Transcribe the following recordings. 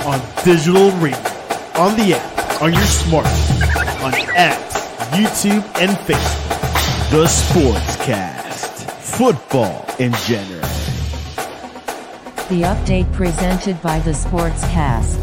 on digital radio, on the app, on your smartphone, on X, YouTube, and Facebook. The Sportscast. Football in general. The update presented by the Sportscast.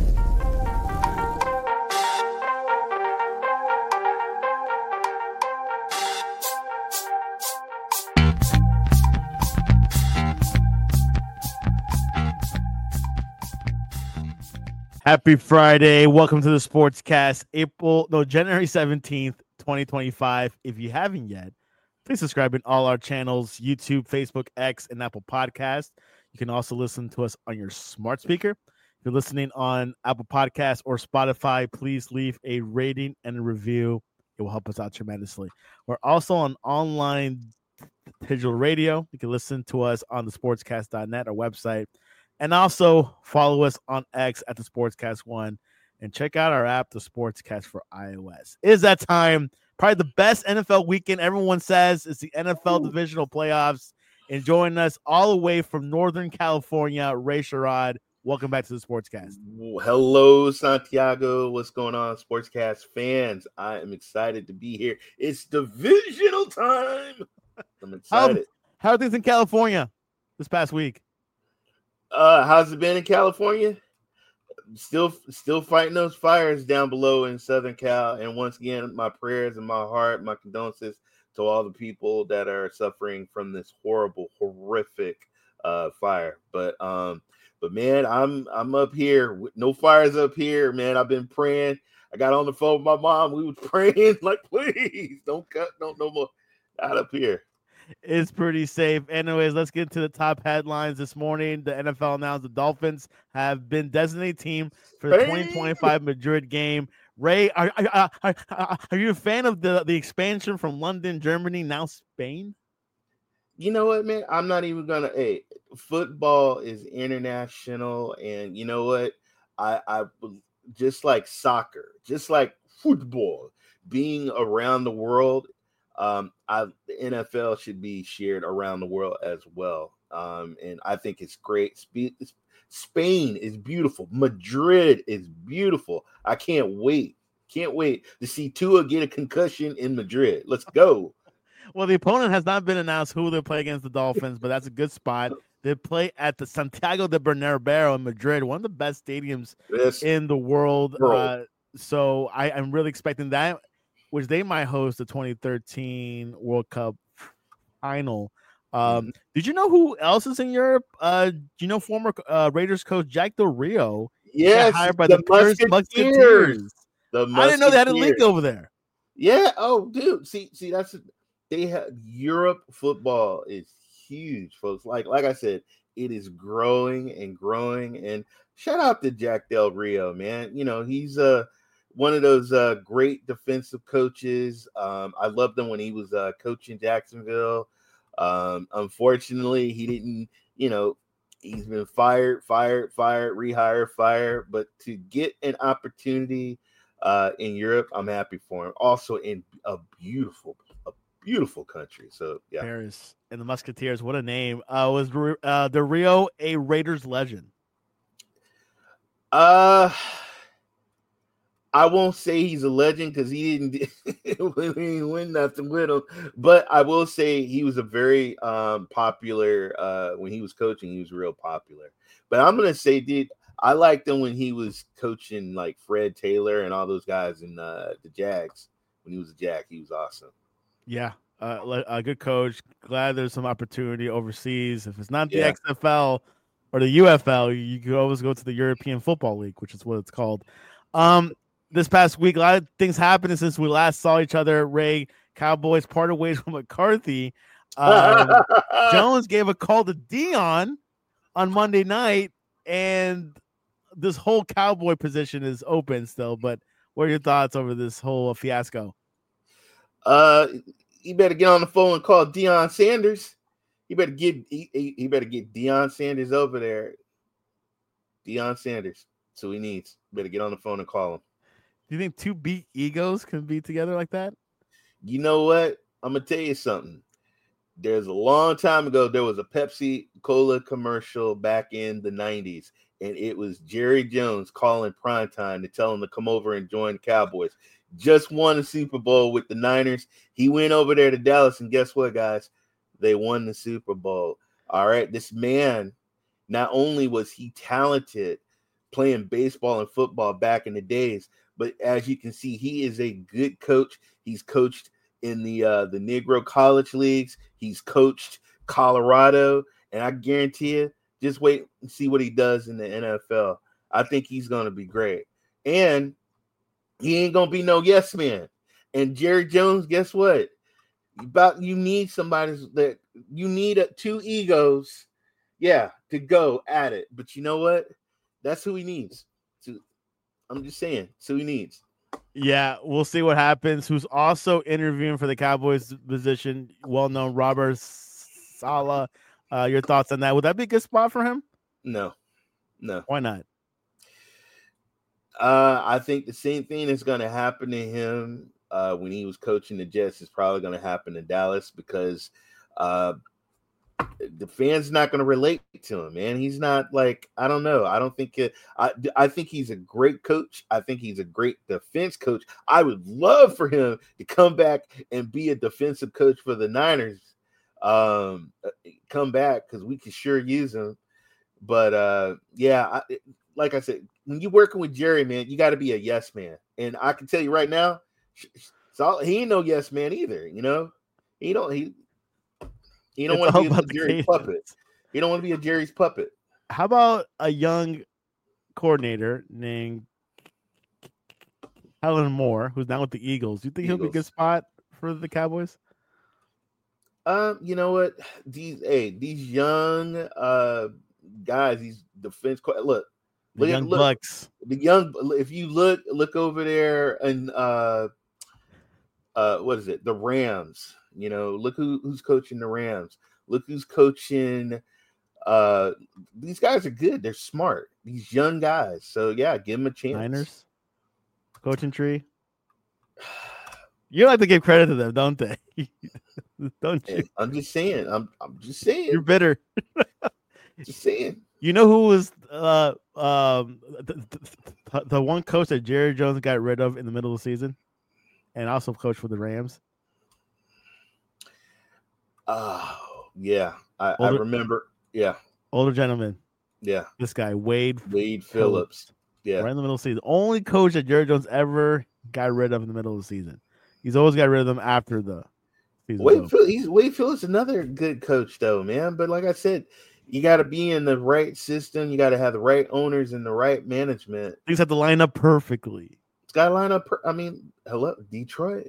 Happy Friday. Welcome to the Sportscast. January 17th, 2025. If you haven't yet, please subscribe in all our channels, YouTube, Facebook, X, and Apple Podcasts. You can also listen to us on your smart speaker. If you're listening on Apple Podcasts or Spotify, please leave a rating and a review. It will help us out tremendously. We're also on online digital radio. You can listen to us on the sportscast.net, our website. And also follow us on X at the Sportscast1 and check out our app, the Sportscast for iOS. It is that time. Probably the best NFL weekend. Everyone says it's the NFL divisional playoffs. And joining us all the way from Northern California, Ray Sherrod. Welcome back to the Sportscast. Hello, Santiago. What's going on, Sportscast fans? I am excited to be here. It's divisional time. I'm excited. How are things in California this past week? How's it been in California? Still fighting those fires down below in Southern Cal. And once again, my prayers and my heart, my condolences to all the people that are suffering from this horrific fire. But man, I'm up here. No fires up here, man. I've been praying. I got on the phone with my mom. We were praying like, please don't no more out up here. It's pretty safe. Anyways, let's get to the top headlines this morning. The NFL announced the Dolphins have been designated team for the 2025 Madrid game. Ray, are you a fan of the expansion from London, Germany, now Spain? You know what, man? I'm not even gonna. Hey, football is international, and you know what? I just like soccer, just like football, being around the world. The NFL should be shared around the world as well. And I think it's great. Spain is beautiful. Madrid is beautiful. I can't wait to see Tua get a concussion in Madrid. Let's go. Well, the opponent has not been announced who they'll play against the Dolphins, but that's a good spot. They play at the Santiago de Bernabéu in Madrid, one of the best stadiums in the world. So I'm really expecting that, which they might host the 2013 World Cup final. Did you know who else is in Europe? Do you know former Raiders coach Jack Del Rio? Yes, hired by the Musketeers. I didn't know they had a league over there. Yeah. Oh, dude. See, they have Europe football is huge, folks. Like I said, it is growing and growing. And shout out to Jack Del Rio, man. You know, he's one of those great defensive coaches. I loved him when he was coaching Jacksonville. Unfortunately, he didn't, he's been fired, rehired, fired. But to get an opportunity in Europe, I'm happy for him. Also in a beautiful country. So, yeah. Paris and the Musketeers, what a name. Was Del Rio a Raiders legend? I won't say he's a legend because he didn't win nothing with him. But I will say he was a very popular when he was coaching. He was real popular. But I'm gonna say, dude, I liked him when he was coaching like Fred Taylor and all those guys in the Jags. When he was a Jag, he was awesome. Yeah, a good coach. Glad there's some opportunity overseas. If it's not the XFL or the UFL, you can always go to the European Football League, which is what it's called. This past week, a lot of things happened since we last saw each other. Ray, Cowboys parted ways with McCarthy. Jones gave a call to Dion on Monday night, and this whole Cowboy position is open still. But what are your thoughts over this whole fiasco? You better get on the phone and call Deion Sanders. He better get Deion Sanders over there. Deion Sanders. That's who he needs. Better get on the phone and call him. Do you think two beat egos can be together like that? You know what? I'm gonna tell you something. There's a long time ago, there was a Pepsi Cola commercial back in the 90s, and it was Jerry Jones calling primetime to tell him to come over and join the Cowboys. Just won the Super Bowl with the Niners. He went over there to Dallas, and guess what, guys? They won the Super Bowl. All right, this man, not only was he talented playing baseball and football back in the days, but as you can see, he is a good coach. He's coached in the Negro College Leagues. He's coached Colorado, and I guarantee you, just wait and see what he does in the NFL. I think he's going to be great. And he ain't going to be no yes man. And Jerry Jones, guess what? You need somebody that you need two egos, to go at it. But you know what? That's who he needs. I'm just saying, that's who he needs. Yeah, we'll see what happens. Who's also interviewing for the Cowboys position? Well-known Robert Saleh. Your thoughts on that? Would that be a good spot for him? No. Why not? I think the same thing is going to happen to him when he was coaching the Jets is probably going to happen in Dallas because the fans not going to relate to him, man. He's not like, I don't know. I don't think I think he's a great coach. I think he's a great defense coach. I would love for him to come back and be a defensive coach for the Niners. Come back because we could sure use him. But like I said, when you're working with Jerry, man, you got to be a yes man. And I can tell you right now, he ain't no yes man either. You know, he don't want to be a Jerry's puppet. He don't want to be a Jerry's puppet. How about a young coordinator named Kellen Moore, who's now with the Eagles? Do you think he'll be a good spot for the Cowboys? You know what? These young guys, these defense. Look, Bucks. The young. If you look over there and what is it? The Rams. You know, look who's coaching the Rams. Look who's coaching. These guys are good. They're smart. These young guys. So yeah, give them a chance. Niners coaching tree. You like to give credit to them, don't they? Don't you? Hey, I'm just saying. I'm just saying. You're bitter. Just saying. You know who was the one coach that Jerry Jones got rid of in the middle of the season, and also coached for the Rams? Oh yeah, I remember. Yeah, older gentleman. Yeah, this guy Wade Phillips. Yeah, right in the middle of the season. Only coach that Jerry Jones ever got rid of in the middle of the season. He's always got rid of them after the season. Wade Phillips, another good coach though, man. But like I said, you got to be in the right system. You got to have the right owners and the right management. Things have to line up perfectly. It's got to line up. Hello, Detroit.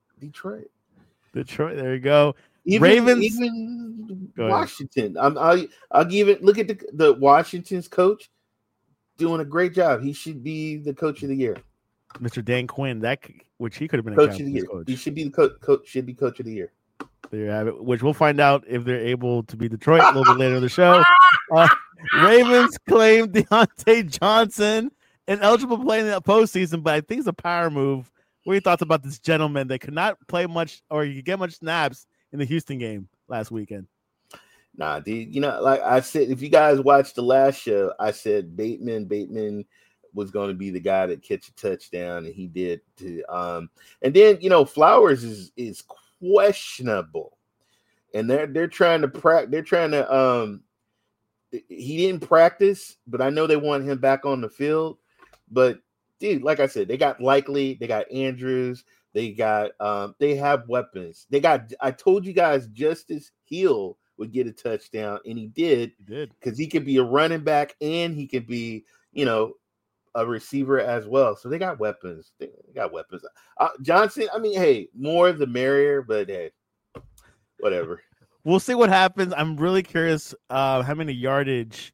There you go. Ravens, even Washington. I'll give it. Look at the Washington's coach doing a great job. He should be the coach of the year. Mr. Dan Quinn, which he could have been coach of the year. Coach. He should be the coach. Should be coach of the year. There you have it. Which we'll find out if they're able to beat Detroit a little bit later in the show. Ravens claimed Deontay Johnson ineligible to play in the postseason, but I think it's a power move. What are your thoughts about this gentleman that could not play much or you could get much snaps in the Houston game last weekend? Nah, dude. You know, like I said, if you guys watched the last show, I said Bateman was going to be the guy that catch a touchdown, and he did. And then Flowers is questionable, and they're trying to practice. They're trying to. He didn't practice, but I know they want him back on the field. But dude, like I said, they got Likely, they got Andrews, they got they have weapons. I told you guys Justice Hill would get a touchdown, and he did because he could be a running back and he could be a receiver as well. So they got weapons. Johnson, hey, more the merrier, but hey, whatever. We'll see what happens. I'm really curious how many yardage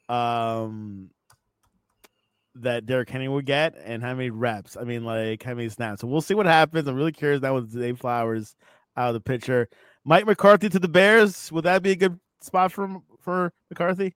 that Derrick Henry will get and how many reps. how many snaps. So we'll see what happens. I'm really curious now with Zay Flowers out of the picture. Mike McCarthy to the Bears. Would that be a good spot for McCarthy?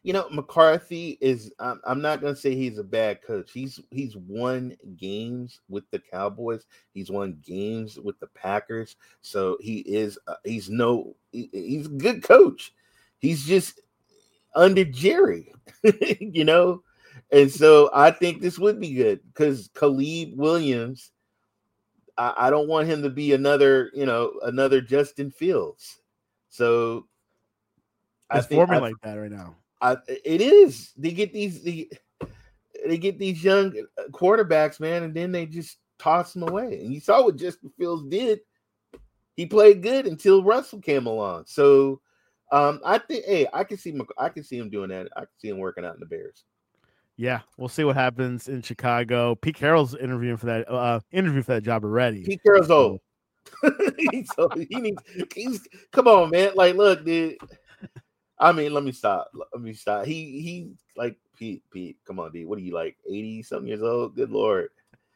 McCarthy is. I'm not gonna say he's a bad coach. He's won games with the Cowboys. He's won games with the Packers. So he is. He's a good coach. He's just under Jerry, And so I think this would be good because Caleb Williams. I don't want him to be another Justin Fields. So it's forming like that right now. It is. They get these young quarterbacks, man, and then they just toss them away. And you saw what Justin Fields did. He played good until Russell came along. So I think, I can see him doing that. I can see him working out in the Bears. Yeah, we'll see what happens in Chicago. Pete Carroll's interviewing for that job already. Pete Carroll's old. He's come on, man. Like, look, dude. I mean, let me stop. He like Pete. Come on, dude. What are you, like 80-something years old? Good Lord.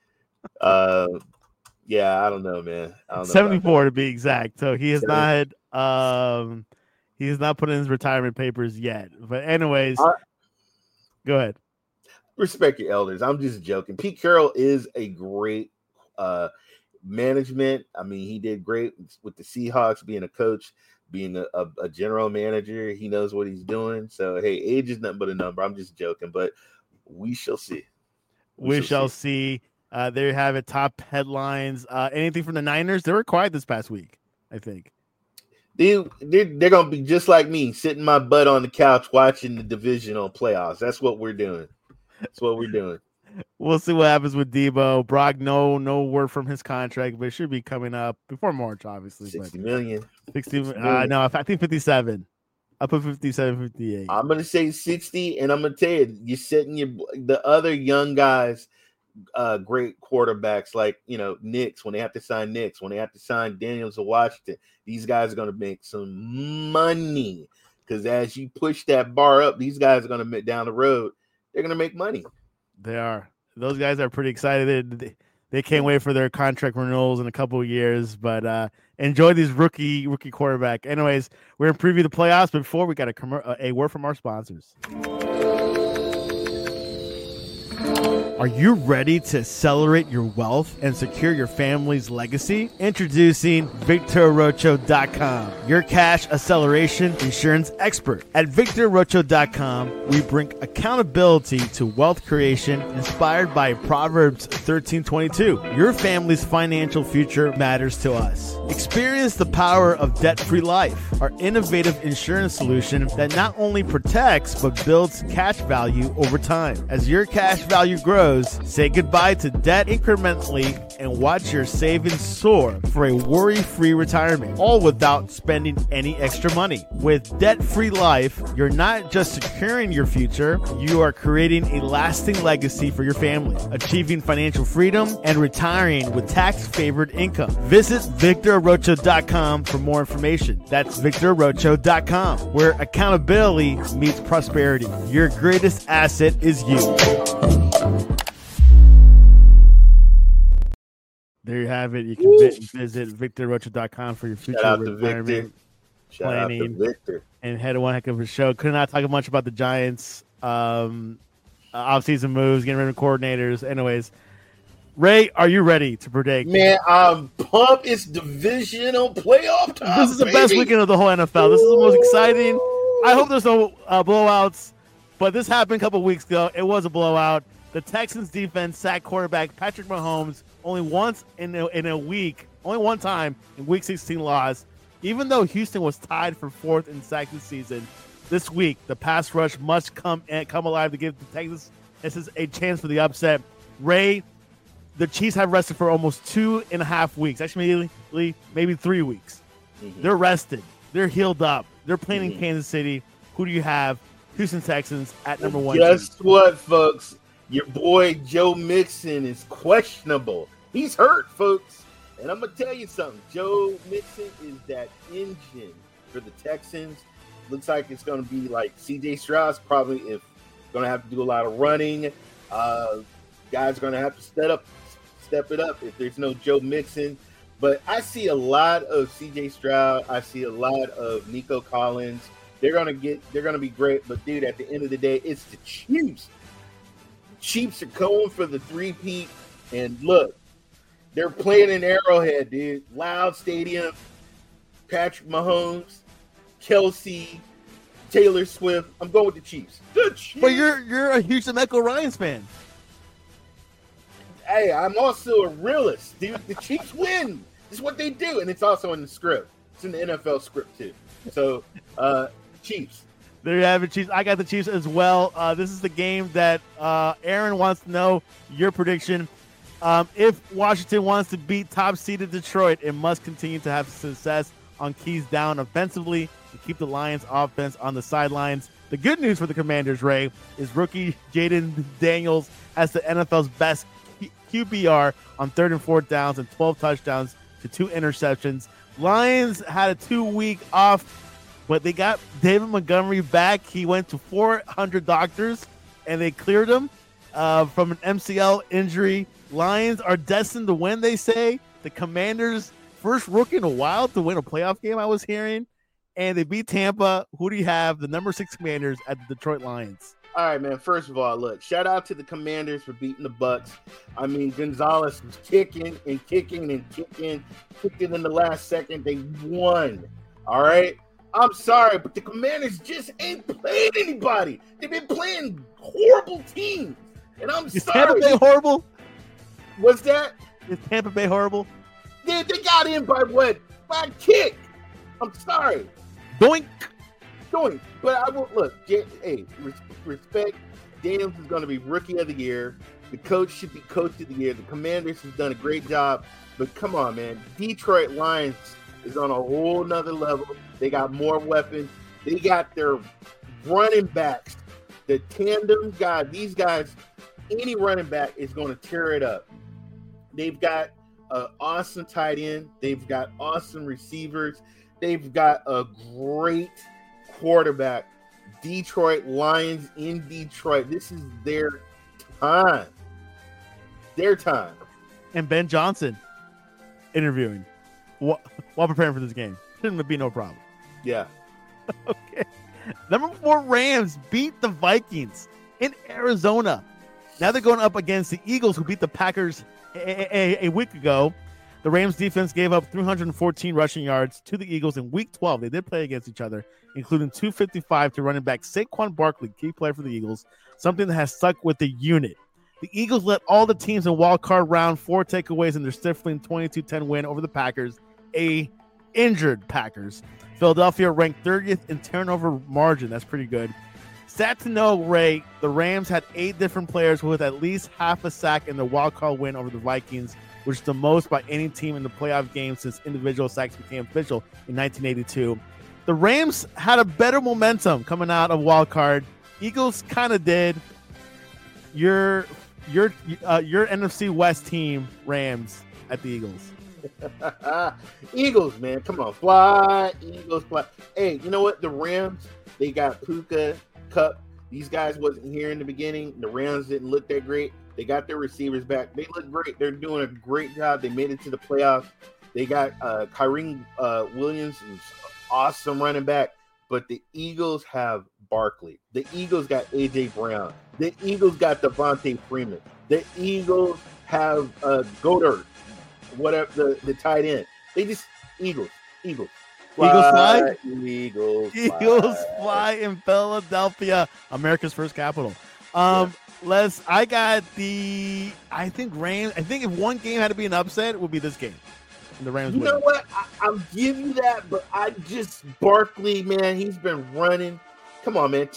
Yeah, I don't know, man. I don't know 74 to be exact. So he has not put in his retirement papers yet. But anyways, go ahead. Respect your elders. I'm just joking. Pete Carroll is a great management. I mean, he did great with the Seahawks, being a coach, being a general manager. He knows what he's doing. So, hey, age is nothing but a number. I'm just joking, but we shall see. We shall see. There you have it. Top headlines. Anything from the Niners? They were quiet this past week, I think. They're going to be just like me, sitting my butt on the couch watching the divisional playoffs. That's what we're doing. We'll see what happens with Debo. Brock, no word from his contract, but it should be coming up before March, obviously. 60 million. 60 million. No, I think 57. I put 57, 58. I'm going to say 60, and I'm going to tell you, you're setting the other young guys, great quarterbacks like, Knicks, when they have to sign Knicks, when they have to sign Daniels of Washington, these guys are going to make some money because as you push that bar up, these guys are going to, down the road, they're going to make money. They are. Those guys are pretty excited. They can't wait for their contract renewals in a couple of years, but enjoy these rookie quarterback. Anyways, we're going to preview the playoffs, but before we got a word from our sponsors. Are you ready to accelerate your wealth and secure your family's legacy? Introducing VictorRocho.com, your cash acceleration insurance expert. At VictorRocho.com, we bring accountability to wealth creation inspired by Proverbs 13:22. Your family's financial future matters to us. Experience the power of debt-free life, our innovative insurance solution that not only protects but builds cash value over time. As your cash value grows, say goodbye to debt incrementally and watch your savings soar for a worry-free retirement, all without spending any extra money. With debt-free life, you're not just securing your future, you are creating a lasting legacy for your family, achieving financial freedom and retiring with tax-favored income. Visit VictorRocho.com for more information. That's VictorRocho.com, where accountability meets prosperity. Your greatest asset is you. There you have it. You can visit VictorRocho.com for your future retirement planning. And had one heck of a show. Could not talk much about the Giants. Off-season moves, getting rid of coordinators. Anyways, Ray, are you ready to predict? Man, I'm pumped. It's divisional playoff time. This is the best weekend of the whole NFL. This is the most exciting. I hope there's no blowouts, but this happened a couple weeks ago. It was a blowout. The Texans defense sacked quarterback Patrick Mahomes only once in a week, only one time in Week 16 loss. Even though Houston was tied for fourth in sacks this season, this week the pass rush must come alive to give the Texans a chance for the upset. Ray, the Chiefs have rested for almost 2.5 weeks, actually maybe 3 weeks. Mm-hmm. They're rested. They're healed up. They're playing in Kansas City. Who do you have? Houston Texans at number 1. Guess what, folks? Your boy Joe Mixon is questionable. He's hurt, folks. And I'm going to tell you something. Joe Mixon is that engine for the Texans. Looks like it's going to be like C.J. Stroud, probably going to have to do a lot of running. Guys are going to have to step it up if there's no Joe Mixon. But I see a lot of C.J. Stroud. I see a lot of Nico Collins. They're gonna be great. But dude, at the end of the day, it's the Chiefs. The Chiefs are going for the three-peat. And look, they're playing in Arrowhead, dude. Loud stadium. Patrick Mahomes, Kelsey, Taylor Swift. I'm going with the Chiefs. The Chiefs. But you're a huge DeMeco Ryans fan. Hey, I'm also a realist, dude. The Chiefs win. This is what they do, and it's also in the script. It's in the NFL script too. So, Chiefs. There you have it, Chiefs. I got the Chiefs as well. This is the game that Aaron wants to know your prediction. If Washington wants to beat top-seeded Detroit, it must continue to have success on keys down offensively to keep the Lions' offense on the sidelines. The good news for the Commanders, Ray, is rookie Jaden Daniels has the NFL's best QBR on 3rd and 4th downs and 12 touchdowns to 2 interceptions. Lions had a 2-week off, but they got David Montgomery back. He went to 400 doctors, and they cleared him from an MCL injury. Lions are destined to win, they say. The Commanders, first rookie in a while to win a playoff game, I was hearing. And they beat Tampa. Who do you have? The number 6 Commanders at the Detroit Lions. All right, man. First of all, look, shout out to the Commanders for beating the Bucs. I mean, Gonzalez was kicking and kicking and kicking in the last second. They won. All right. I'm sorry, but the Commanders just ain't played anybody. They've been playing horrible teams. And I'm Is sorry. Tampa Bay horrible? What's that? Is Tampa Bay horrible? They got in by what? By a kick. I'm sorry. Doink. But I will look. Hey, respect. Daniels is going to be Rookie of the Year. The coach should be Coach of the Year. The Commanders has done a great job. But come on, man. Detroit Lions is on a whole nother level. They got more weapons. They got their running backs. The tandem guy. These guys, any running back is going to tear it up. They've got an awesome tight end. They've got awesome receivers. They've got a great quarterback. Detroit Lions in Detroit. This is their time. Their time. And Ben Johnson interviewing while preparing for this game. Shouldn't be no problem. Yeah. Okay. Number 4 Rams beat the Vikings in Arizona. Now they're going up against the Eagles, who beat the Packers a week ago. The Rams defense gave up 314 rushing yards to the Eagles in Week 12. They did play against each other, including 255 to running back Saquon Barkley, key player for the Eagles, something that has stuck with the unit. The Eagles let all the teams in wild card round 4 takeaways in their stifling 22-10 win over the Packers, a injured Packers. Philadelphia ranked 30th in turnover margin. That's pretty good. Sad to know, Ray, the Rams had 8 different players with at least half a sack in the wild card win over the Vikings, which is the most by any team in the playoff game since individual sacks became official in 1982. The Rams had a better momentum coming out of wild card. Eagles kind of did. Your NFC West team, Rams, at the Eagles. Eagles, man, come on, fly, Eagles, fly. Hey, you know what? The Rams, they got Puka, Cup. These guys wasn't here in the beginning. The Rams didn't look that great. They got their receivers back. They look great. They're doing a great job. They made it to the playoffs. They got Kyren Williams, who's awesome running back. But the Eagles have Barkley. The Eagles got A.J. Brown. The Eagles got Devontae Freeman. The Eagles have Goddard, whatever the tight end. They just Eagles. Fly? Eagles fly in Philadelphia, America's first capital. I think Rams. I think if one game had to be an upset, it would be this game. And the Rams. You know what? I'll give you that, but Barkley, man, he's been running. Come on, man,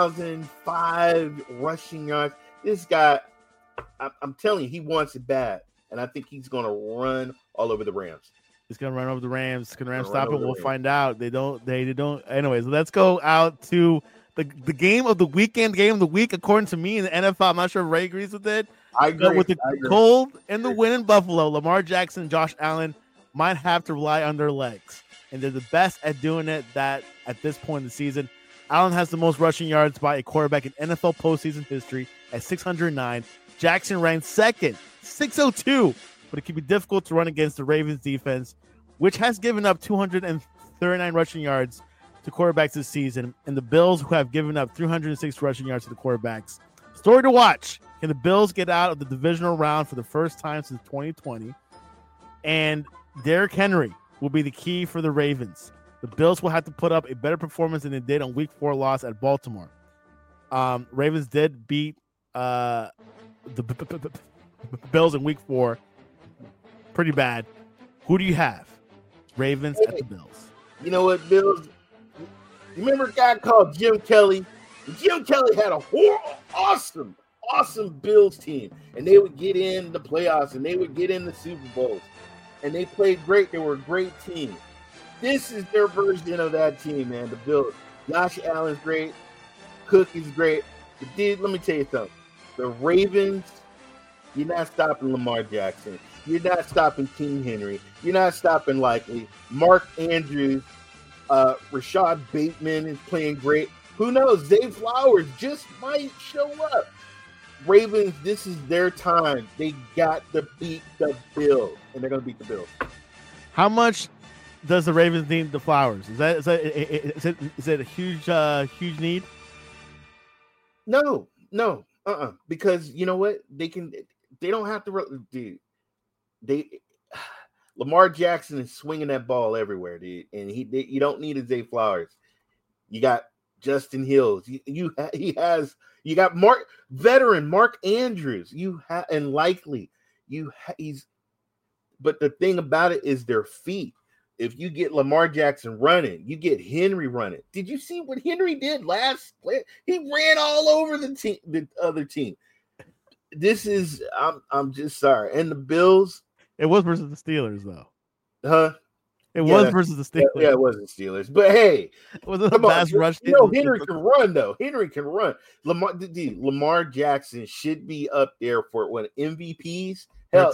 2005 rushing yards. This guy, I'm telling you, he wants it bad, and I think he's going to run all over the Rams. He's going to run over the Rams. Can the Rams stop it? We'll find out. They don't. Anyways, let's go out to the game of the weekend, game of the week, according to me in the NFL. I'm not sure if Ray agrees with it. I agree. But with the cold and the win in Buffalo, Lamar Jackson and Josh Allen might have to rely on their legs. And they're the best at doing it at this point in the season. Allen has the most rushing yards by a quarterback in NFL postseason history at 609. Jackson ranked second, 602. But it can be difficult to run against the Ravens defense, which has given up 239 rushing yards to quarterbacks this season, and the Bills, who have given up 306 rushing yards to the quarterbacks. Story to watch. Can the Bills get out of the divisional round for the first time since 2020? And Derrick Henry will be the key for the Ravens. The Bills will have to put up a better performance than they did on Week 4 loss at Baltimore. Ravens did beat the Bills in Week 4 pretty bad. Who do you have? Ravens at the Bills. You know what, Bills? You remember a guy called Jim Kelly? Jim Kelly had a awesome Bills team, and they would get in the playoffs, and they would get in the Super Bowls, and they played great. They were a great team. This is their version of that team, man. The Bills. Josh Allen's great. Cook is great. But dude, let me tell you something. The Ravens, you're not stopping Lamar Jackson. You're not stopping King Henry. You're not stopping Likely. Mark Andrews, Rashad Bateman is playing great. Who knows? Zay Flowers just might show up. Ravens, this is their time. They got to beat the Bills, and they're going to beat the Bills. How much does the Ravens need the Flowers? Is it a huge need? No. Because you know what? They don't have to, dude. Lamar Jackson is swinging that ball everywhere, dude, and you don't need a Zay Flowers. You got Justin Hills. You got veteran Mark Andrews. And Likely. But the thing about it is their feet. If you get Lamar Jackson running, you get Henry running. Did you see what Henry did last play? He ran all over the other team. This is I'm just sorry. And the Bills. It was versus the Steelers, though. Huh? It was versus the Steelers. Yeah, it was the Steelers. But hey, was it a pass rush? Henry can run, though. Henry can run. Lamar Jackson should be up there for MVPs. Hell,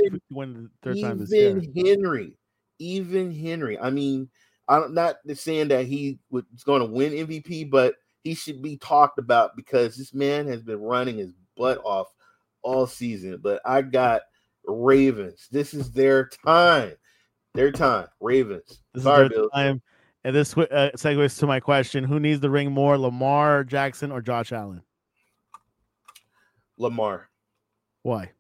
even Henry. I mean, I'm not saying that he was going to win MVP, but he should be talked about because this man has been running his butt off all season. But I got Ravens. This is their time. Ravens. This Sorry, is their Bills. Time. And this segues to my question: who needs the ring more, Lamar Jackson or Josh Allen? Lamar. Why?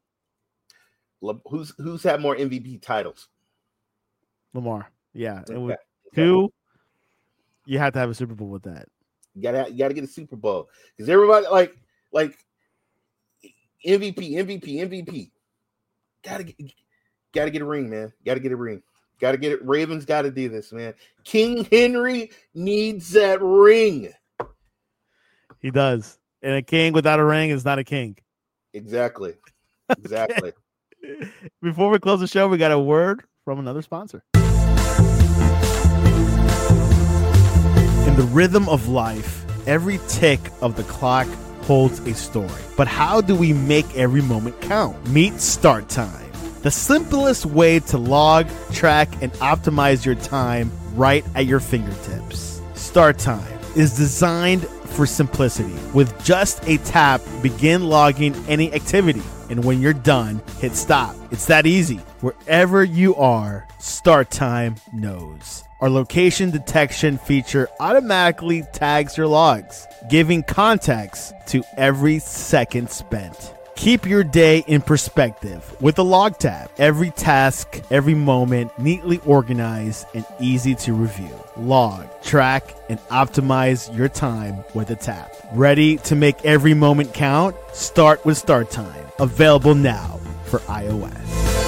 Who's had more MVP titles? Lamar. Yeah. Okay. And with two, you have to have a Super Bowl with that. You gotta get a Super Bowl because everybody like MVP. Gotta get a ring, man. Gotta get a ring. Gotta get it. Ravens gotta do this, man. King Henry needs that ring. He does. And a king without a ring is not a king. Exactly. Before we close the show, we got a word from another sponsor. In the rhythm of life, every tick of the clock holds a story. But how do we make every moment count? Meet Start Time, the simplest way to log, track, and optimize your time right at your fingertips. Start Time is designed for simplicity. With just a tap, begin logging any activity. And when you're done, hit stop. It's that easy. Wherever you are, Start Time knows. Our location detection feature automatically tags your logs, giving context to every second spent. Keep your day in perspective with a log tab. Every task, every moment, neatly organized and easy to review. Log, track, and optimize your time with a tap. Ready to make every moment count? Start with Start Time. Available now for iOS.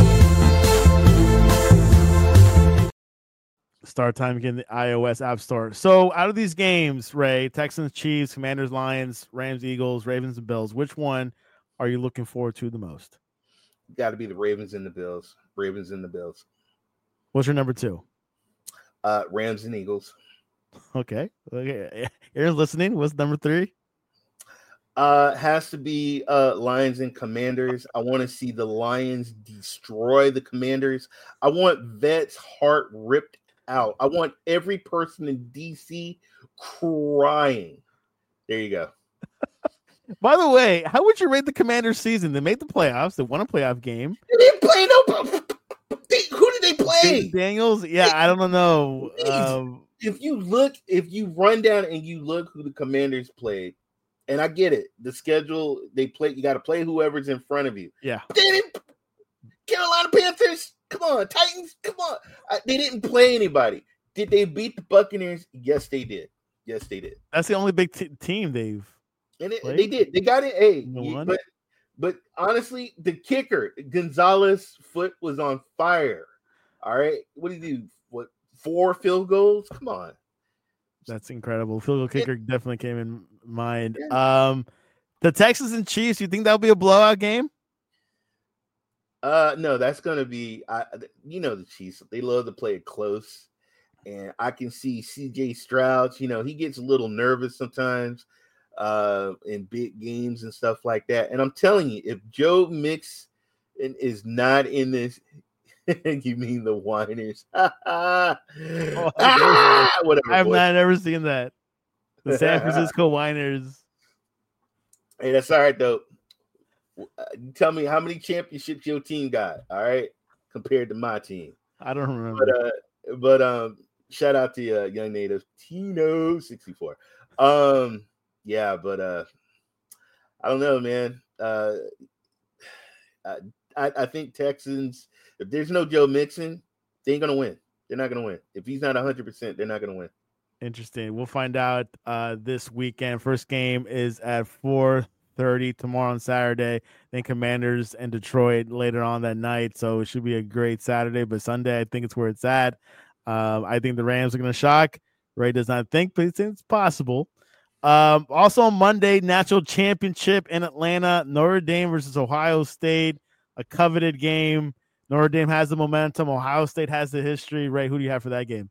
Start Time again in the iOS App Store. So out of these games, Ray, Texans, Chiefs, Commanders, Lions, Rams, Eagles, Ravens, and Bills, which one are you looking forward to the most? Got to be the Ravens and the Bills. What's your number two? Rams and Eagles. Okay. Aaron's listening. What's number three? Has to be Lions and Commanders. I want to see the Lions destroy the Commanders. I want Vet's heart ripped out. I want every person in DC crying. There you go. By the way, how would you rate the Commanders season? They made the playoffs. They won a playoff game. They didn't play who did they play? Daniels? Yeah, I don't know. if you run down and you look who the Commanders played, and I get it, the schedule they play, you got to play whoever's in front of you. Yeah. Carolina Panthers, come on, Titans, come on. They didn't play anybody. Did they beat the Buccaneers? Yes, they did. Yes, they did. That's the only big team they've. And they did. They got it. But honestly, the kicker, Gonzalez' foot was on fire. All right. What did he do? 4 field goals? Come on. That's incredible. Field goal kicker definitely came in mind. Yeah. The Texans and Chiefs, you think that'll be a blowout game? No, that's gonna be the Chiefs. They love to play it close. And I can see CJ Stroud, he gets a little nervous sometimes in big games and stuff like that. And I'm telling you, if Joe Mixon is not in this, you mean the whiners? Whatever. I have not ever seen that. The San Francisco Whiners. Hey, that's all right though. Tell me how many championships your team got, all right, compared to my team. I don't remember. But shout out to Young Native Tino 64. Yeah, but I don't know, man. I think Texans, if there's no Joe Mixon, they ain't gonna win. They're not gonna win. If he's not 100%, they're not gonna win. Interesting. We'll find out this weekend. First game is at 4:30 tomorrow on Saturday. Then Commanders and Detroit later on that night. So it should be a great Saturday. But Sunday, I think it's where it's at. I think the Rams are going to shock. Ray does not think, but it's possible. Also on Monday, National Championship in Atlanta, Notre Dame versus Ohio State, a coveted game. Notre Dame has the momentum. Ohio State has the history. Ray, who do you have for that game?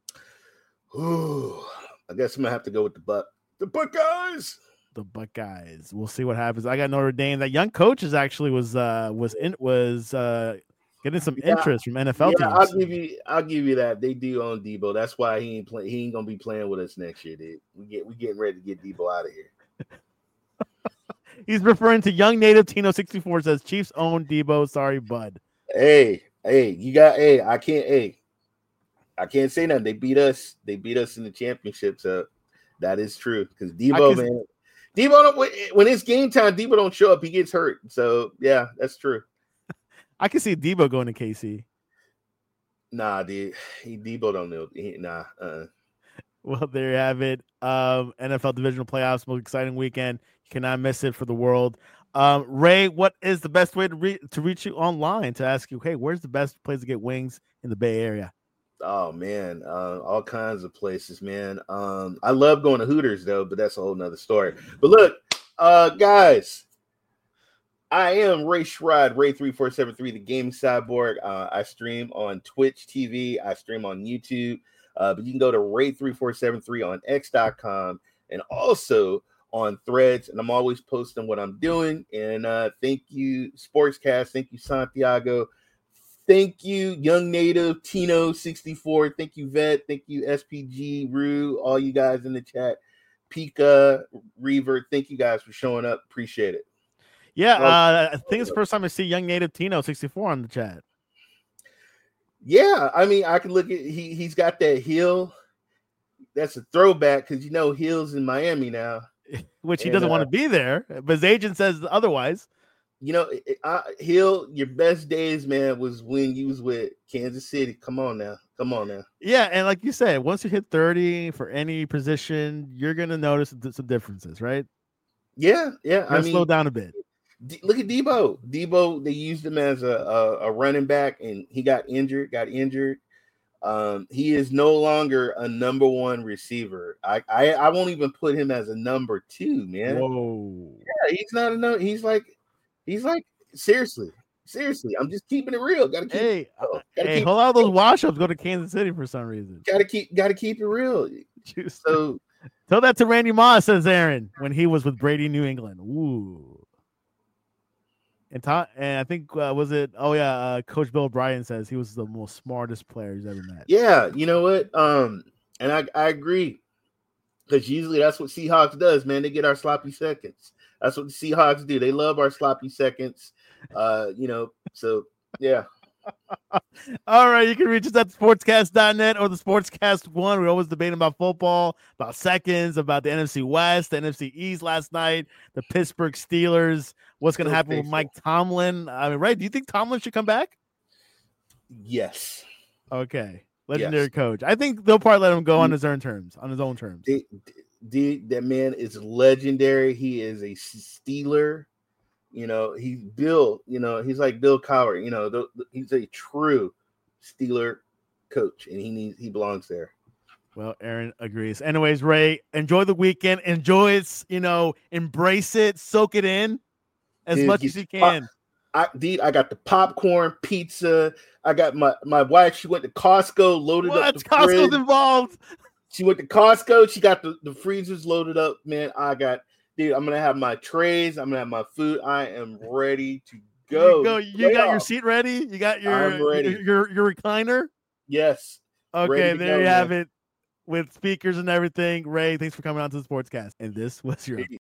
Ooh, I guess I'm gonna have to go with the Buckeyes. The Buckeyes. We'll see what happens. I got Notre Dame. That young coach was actually was getting some interest from NFL teams. I'll give you that. They do own Debo. That's why he ain't gonna be playing with us next year, dude. We getting ready to get Debo out of here. He's referring to Young Native Tino 64 says Chiefs own Debo. Sorry, bud. Hey, I can't say nothing. They beat us in the championship, so that is true. Because Debo, when it's game time, Debo don't show up. He gets hurt. So yeah, that's true. I can see Debo going to KC. Nah, dude. Debo don't know. Nah. Well, there you have it. NFL divisional playoffs, most exciting weekend. You cannot miss it for the world. Ray, what is the best way to reach you online to ask you, hey, where's the best place to get wings in the Bay Area? Oh man, all kinds of places, man. I love going to Hooters though, but that's a whole nother story. But look, guys, I am Ray Shrod, Ray3473, the gaming cyborg. I stream on Twitch TV. I stream on YouTube. But you can go to Ray3473 on X.com and also on Threads. And I'm always posting what I'm doing. And thank you, Sportscast. Thank you, Santiago. Thank you, Young Native, Tino64. Thank you, Vet. Thank you, SPG, Rue, all you guys in the chat. Pika, Reaver, thank you guys for showing up. Appreciate it. Yeah, I think it's the first time I see Young Native Tino64 on the chat. Yeah, I mean, I can look at he's got that heel. That's a throwback because Hill's in Miami now, which he doesn't want to be there. But his agent says otherwise. Hill, your best days, man, was when you was with Kansas City. Come on now. Yeah, and like you said, once you hit 30 for any position, you're gonna notice some differences, right? Yeah. I mean, slow down a bit. Look at Debo. Debo, they used him as a running back, and he got injured. He is no longer a number one receiver. I won't even put him as a number 2, man. Whoa. Yeah, he's not a no. He's like seriously. I'm just keeping it real. Hold on, those wash-ups go to Kansas City for some reason. Gotta keep it real. So tell that to Randy Moss, says Aaron, when he was with Brady New England. Ooh. And I think was it? Oh yeah, Coach Bill O'Brien says he was the most smartest player he's ever met. Yeah, you know what? And I agree, because usually that's what Seahawks does, man. They get our sloppy seconds. That's what the Seahawks do. They love our sloppy seconds. So yeah, All right, you can reach us at sportscast.net or the Sportscast One. We always debating about football, about seconds, about the NFC West, the NFC East last night, the Pittsburgh Steelers. What's going to happen with Mike Tomlin? I mean, right? Do you think Tomlin should come back? Yes. Okay, legendary coach. I think they'll probably let him go on his own terms. That man is legendary. He is a Steeler. He's Bill. He's like Bill Cowher. He's a true Steeler coach, and he belongs there. Well, Aaron agrees. Anyways, Ray, enjoy the weekend. Enjoy it. Embrace it. Soak it in as much as you can. I got the popcorn, pizza. I got my wife. She went to Costco, loaded up the Costco's fridge. Involved. She went to Costco. She got the freezers loaded up. Man, I'm gonna have my trays. I'm gonna have my food. I am ready to go. You got your seat ready? You got your recliner? Yes. Okay, there you have it with speakers and everything. Ray, thanks for coming on to the Sportscast. And this was your